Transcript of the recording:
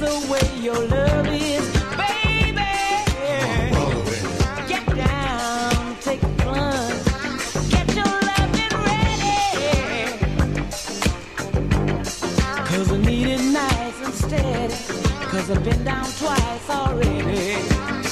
the way your love is, baby. Get down, take a plunge, get your loving ready. 'Cause I need it nice and steady, 'cause I've been down twice already.